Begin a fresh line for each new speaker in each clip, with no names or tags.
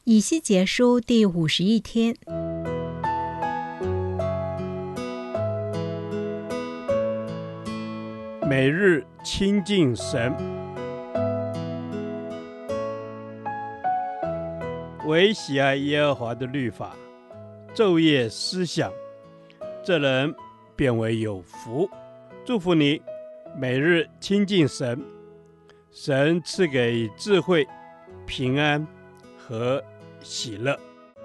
以西结书第51天。
每日亲近神，唯喜爱耶和华的律法，昼夜思想，这人便为有福。祝福你，每日亲近神，神赐给智慧、平安和喜乐。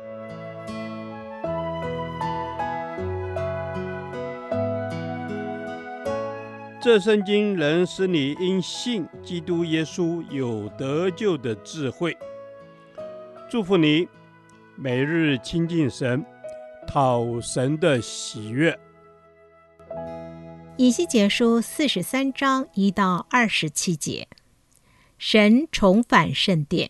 这圣经能使你因信基督耶稣有得救的智慧。祝福你，每日亲近神，讨神的喜悦。
以西结书43章1到27节，神重返圣殿。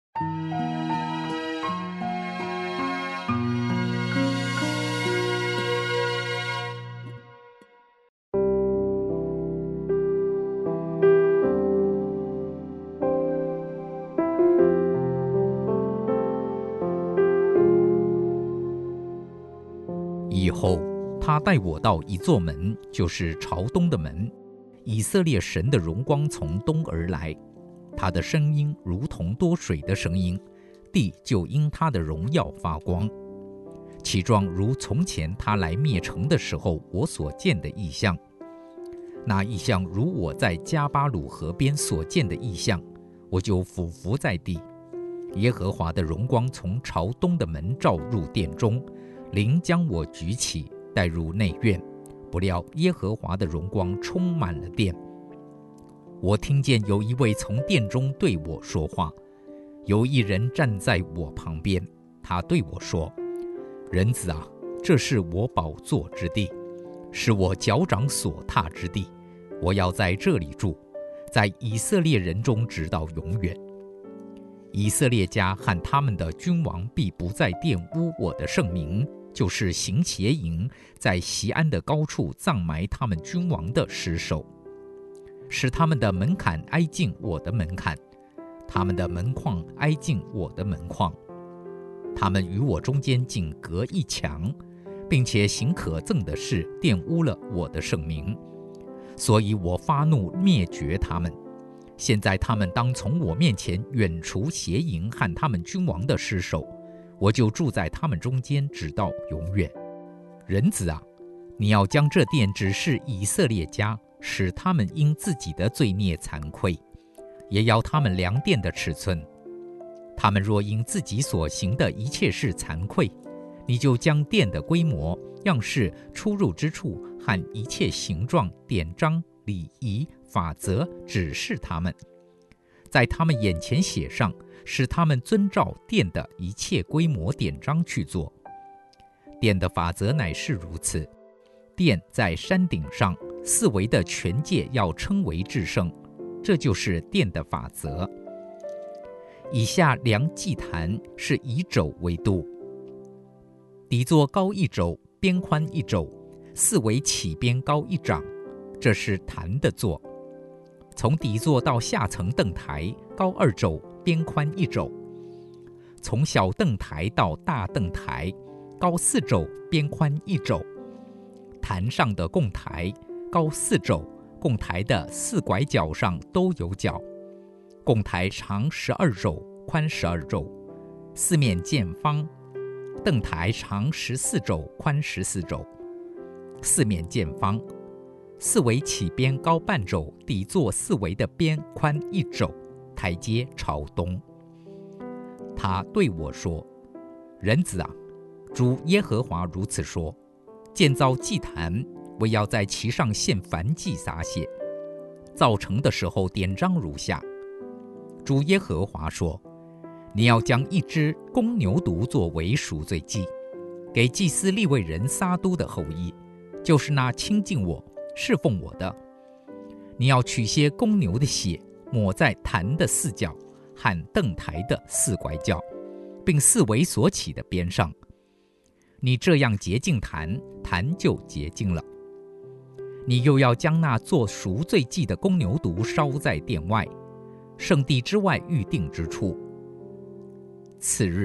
以后他带我到一座门，就是朝东的门。以色列神的荣光从东而来，他的声音如同多水的声音，地就因他的荣耀发光。其状如从前他来灭城的时候我所见的异象。那异象如我在加巴鲁河边所见的异象，我就俯伏在地。耶和华的荣光从朝东的门照入殿中，灵将我举起，带入内院，不料耶和华的荣光充满了殿。我听见有一位从殿中对我说话，有一人站在我旁边，他对我说：人子啊，这是我宝座之地，是我脚掌所踏之地，我要在这里住，在以色列人中直到永远。以色列家和他们的君王必不再玷污我的圣名，就是行邪淫，在锡安的高处葬埋他们君王的尸首，使他们的门槛挨近我的门槛，他们的门框挨近我的门框。他们与我中间仅隔一墙，并且行可憎的事，玷污了我的圣名，所以我发怒灭绝他们。现在他们当从我面前远除邪淫和他们君王的尸首，我就住在他们中间，直到永远。人子啊，你要将这殿指示以色列家，使他们因自己的罪孽惭愧，也要他们量殿的尺寸。他们若因自己所行的一切事惭愧，你就将殿的规模、样式、出入之处和一切形状、典章、礼仪、法则指示他们，在他们眼前写上，使他们遵照殿的一切规模典章去做。殿的法则乃是如此：殿在山顶上，四围的全界要称为至圣，这就是殿的法则。以下量祭坛是以肘为度，底座高1肘，边宽1肘，四围起边高1掌，这是坛的座。从底座到下层凳台高2肘，边宽1肘。从小凳台到大凳台高4肘，边宽1肘。坛上的供台高4肘，供台的4拐角上都有角。供台长12肘，宽12肘，四面见方。凳台长14肘，宽14肘，四面见方。四围起边高半肘，底座四围的边宽1肘，台阶朝东。他对我说：人子啊，主耶和华如此说，建造祭坛，我要在其上献燔祭洒血。造成的时候典章如下：主耶和华说，你要将一只公牛犊作为赎罪祭，给祭司利未人撒督的后裔，就是那亲近我侍奉我的。你要取些公牛的血，抹在坛的4角和凳台的4拐角，并四围所起的边上。你这样洁净坛，坛就洁净了。你又要将那做赎罪祭的公牛犊烧在殿外，圣地之外预定之处。次日，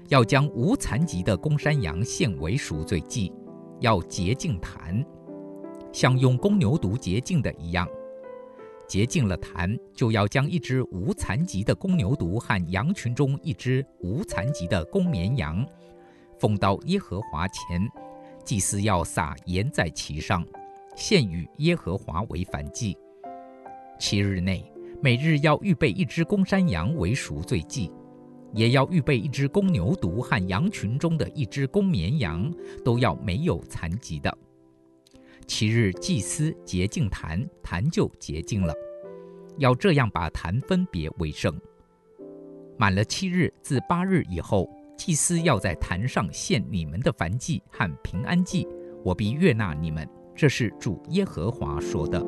要将无残疾的公山羊献为赎罪祭，要洁净坛，像用公牛犊洁净的一样。洁净了坛，就要将一只无残疾的公牛犊和羊群中一只无残疾的公绵羊奉到耶和华前，祭司要撒盐在其上，献与耶和华为燔祭。7日内，每日要预备一只公山羊为赎罪祭，也要预备一只公牛犊和羊群中的一只公绵羊，都要没有残疾的。7日祭司洁净坛，坛就洁净了，要这样把坛分别为圣。满了7日，自8日以后，祭司要在坛上献你们的燔祭和平安祭，我必悦纳你们。这是主耶和华说的。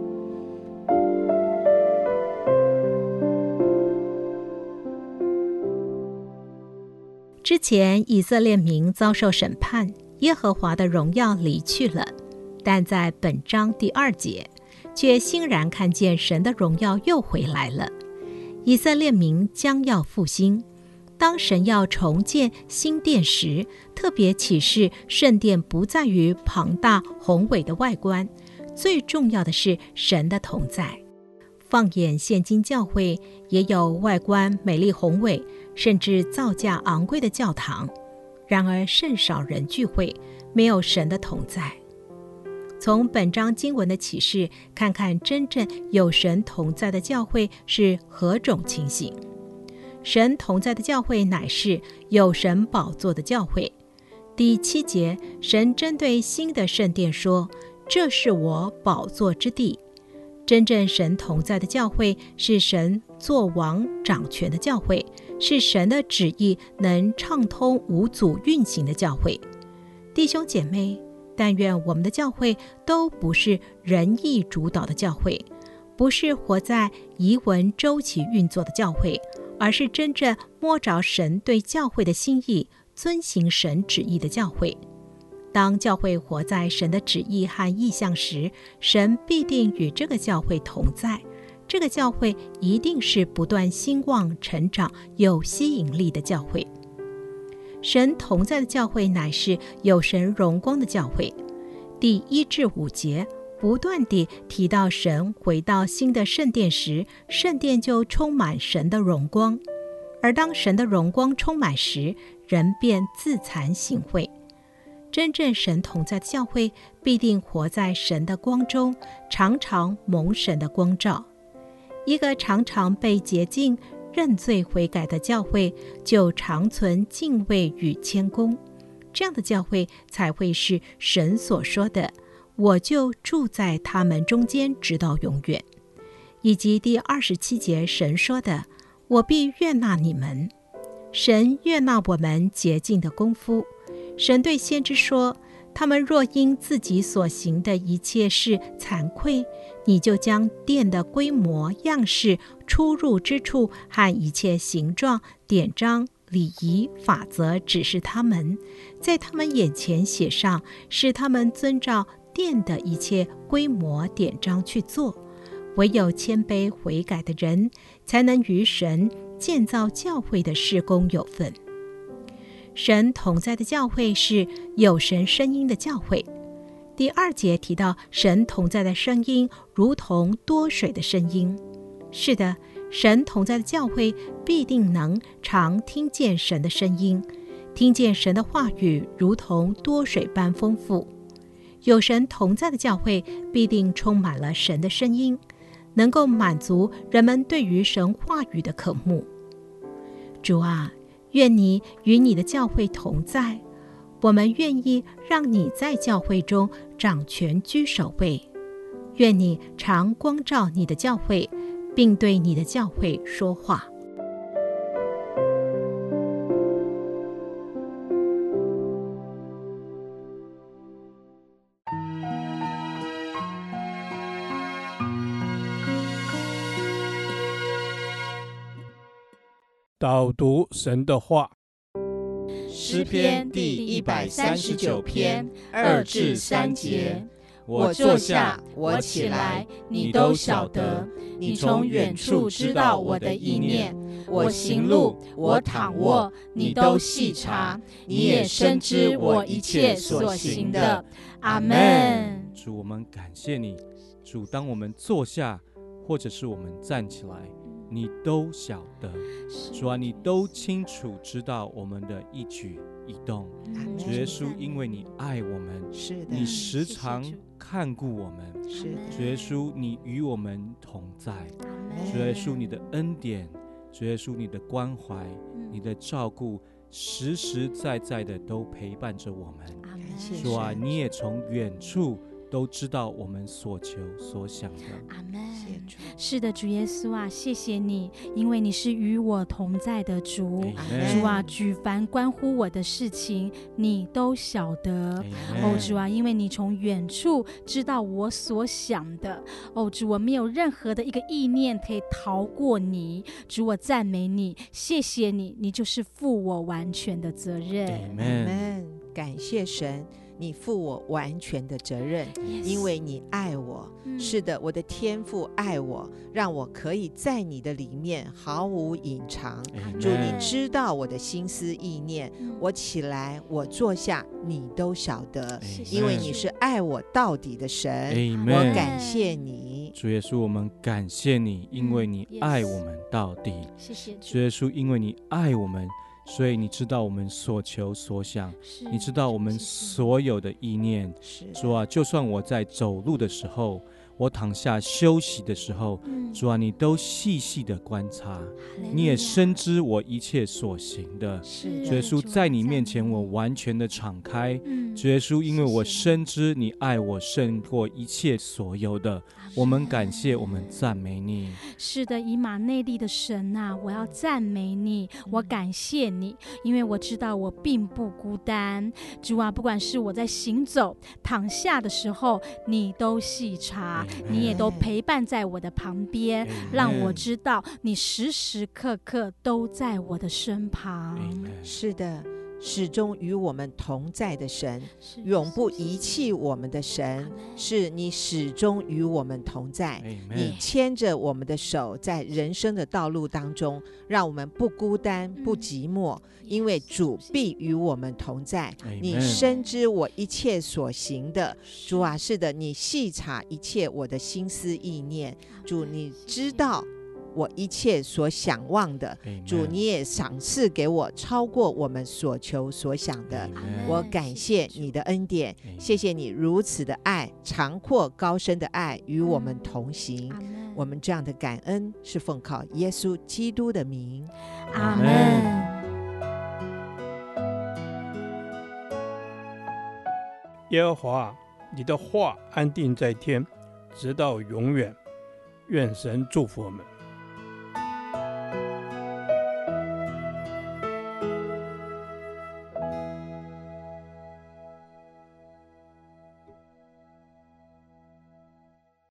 之前以色列民遭受审判，耶和华的荣耀离去了，但在本章第2节，却欣然看见神的荣耀又回来了。以色列民将要复兴，当神要重建新殿时，特别启示圣殿不在于庞大宏伟的外观，最重要的是神的同在。放眼现今教会，也有外观美丽宏伟，甚至造价昂贵的教堂，然而甚少人聚会，没有神的同在。从本章经文的启示，看看真正有神同在的教会是何种情形。神同在的教会乃是有神宝座的教会。第7节，神针对新的圣殿说，这是我宝座之地。真正神同在的教会是神作王掌权的教会，是神的旨意能畅通无阻运行的教会。弟兄姐妹，但愿我们的教会都不是人意主导的教会，不是活在遗文周期运作的教会，而是真正摸着神对教会的心意，遵行神旨意的教会。当教会活在神的旨意和意向时，神必定与这个教会同在，这个教会一定是不断兴旺成长有吸引力的教会。神同在的教会乃是有神荣光的教会。第1至5节不断地提到神回到新的圣殿时，圣殿就充满神的荣光，而当神的荣光充满时，人便自惭形秽。真正神同在的教会必定活在神的光中，常常蒙神的光照。一个常常被洁净认罪悔改的教会，就常存敬畏与谦恭，这样的教会才会是神所说的，我就住在他们中间直到永远。以及第27节神说的，我必悦纳你们。神悦纳我们洁净的功夫。神对先知说，他们若因自己所行的一切事惭愧，你就将殿的规模样式、出入之处和一切形状、典章、礼仪、法则指示他们，在他们眼前写上，使他们遵照殿的一切规模典章去做。唯有谦卑悔改的人，才能与神建造教会的事工有份。神同在的教会是有神声音的教会。第2节提到神同在的声音如同多水的声音。是的，神同在的教会必定能常听见神的声音，听见神的话语如同多水般丰富。有神同在的教会必定充满了神的声音，能够满足人们对于神话语的渴慕。主啊，愿你与你的教会同在，我们愿意让你在教会中掌权居首位。愿你常光照你的教会，并对你的教会说话。
导读神的话。
诗篇第139篇2至3节， 我坐下，我起来，你都晓得。你从远处知道我的意念，我行路，我躺卧，你都细察，你也深知我一切所行的。阿们。
主，我们感谢你。主，当我们坐下，或者是我们站起来，你都晓得。主啊，你都清楚知道我们的一举一动。主耶稣，因为你爱我们，你时常看顾我们。主耶稣，你与我们同在。主耶稣，你的恩典，主耶稣，你的关怀，你的照顾，实实在在的都陪伴着我们。主啊，你也从远处都知道我们所求所想的。
阿们。是的，主耶稣啊，谢谢你，因为你是与我同在的主。主啊，举凡关乎我的事情，你都晓得。主啊，因为你从远处知道我所想的。主，我没有任何的一个意念可以逃过你。主，我赞美你，谢谢你，你就是负我完全的责任。
Amen。感谢神，你负我完全的责任，因为你爱我。是的，我的天父爱我，让我可以在你的里面毫无隐藏。主，你知道我的心思意念，我起来，我坐下，你都晓得，因为你是爱我到底的神。我感谢你。
主耶稣，我们感谢你，因为你爱我们到底。
谢谢
主耶稣，因为你爱我们，所以你知道我们所求所想，你知道我们所有的意念。主啊，就算我在走路的时候，我躺下休息的时候，主啊，你都细细的观察，你也深知我一切所行的。主耶稣，在你面前我完全的敞开。主耶稣，因为我深知你爱我胜过一切所有的。我们感谢，我们赞美你。
是的，以马内利的神啊，我要赞美你，我感谢你，因为我知道我并不孤单。主啊，不管是我在行走躺下的时候，你都细察，你也都陪伴在我的旁边，让我知道你时时刻刻都在我的身旁。
是的，始终与我们同在的神，永不遗弃我们的神，是你始终与我们同在。你牵着我们的手，在人生的道路当中，让我们不孤单不寂寞，因为主必与我们同在。你深知我一切所行的。主啊，是的，你细察一切我的心思意念。主，你知道我一切所想望的。主，你也赏赐给我超过我们所求所想的。我感谢你的恩典，谢谢你如此的爱，长阔高深的爱与我们同行。我们这样的感恩是奉靠耶稣基督的名。
阿们。
耶和华，你的话安定在天，直到永远。愿神祝福我们。